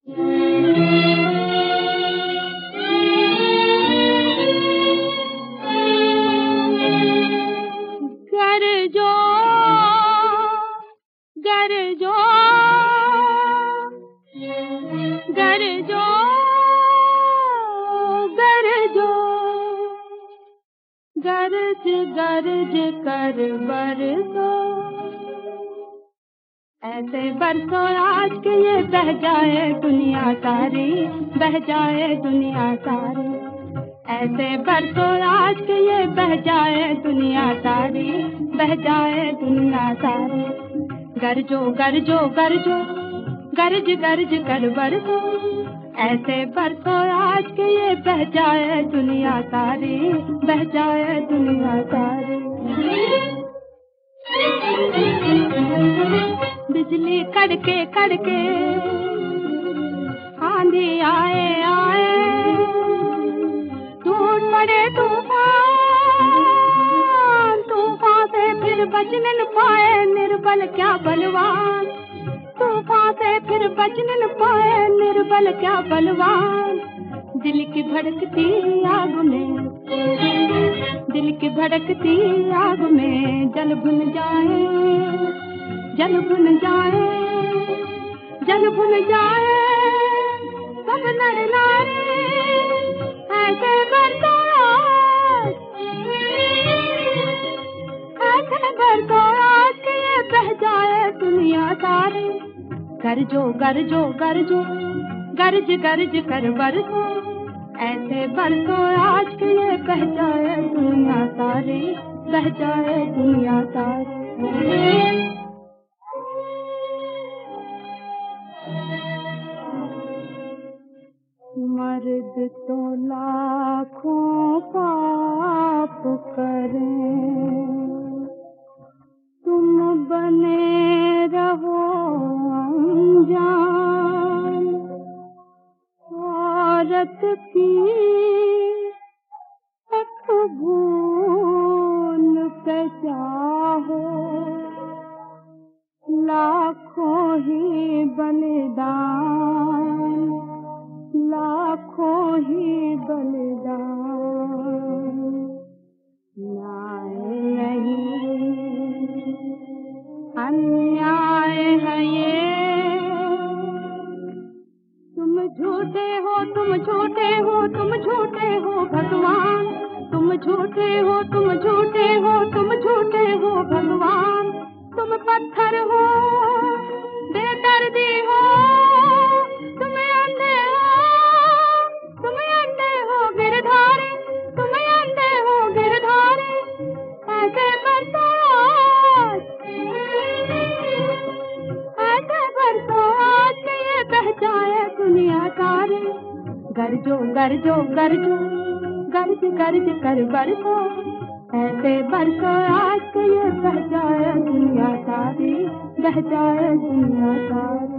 गरजो गरजो गरजो गरजो गरज गरज कर बरसो, ऐसे बरसो आज के ये बह जाए दुनिया सारी, बह जाए दुनिया सारी। ऐसे बरसो आज के ये बह जाए दुनिया सारी, बह जाए दुनिया सारी। गरजो गरजो गरजो गरज गरज कर बरसो, ऐसे बरसो आज के ये बह जाए दुनिया सारी, बह जाए दुनिया सारी। बिजली कड़के कड़के आंधी आए आए, टूट पड़े तूफान, तूफान से फिर बचने न पाए निर्बल क्या बलवान, तूफान से फिर बचने न पाए निर्बल क्या बलवान। दिल की भड़कती आग में, दिल की भड़कती आग में जल भुन जाए, जल भुन जाए, जल भुन जाए सब नर नारी। ऐसे बरसो ऐसे बरसो आज के ये बह जाए दुनिया सारी। गरजो गरजो गरजो गरज गरज कर बरसो, ऐसे बरसो आज के ये बह जाए दुनिया सारी, बह जाए दुनिया सारी। मर्द तो लाखों पाप करें, तुम बने रहो अनजान। औरत की एक भूल के चाहो, लाखों ही बलिदान, लाखों ही बलिदान। न्याय नहीं अन्याय है ये, तुम झूठे हो तुम झूठे हो तुम झूठे हो भगवान, तुम झूठे हो तुम झूठे हो तुम झूठे हो भगवान। तुम पत्थर हो बेदर्दी हो, तुम अंधे हो, तुम अंधे हो गिरधारी, तुम अंधे हो गिरधारी। ऐसे बरसो ऐसे बरसो आज के ये बह जाए दुनिया सारी। गरजो गरजो गरजो गरज गरज कर बरसो, ऐसे बरसो आज के ये बह जाए दुनिया सारी, बह जाए दुनिया सारी।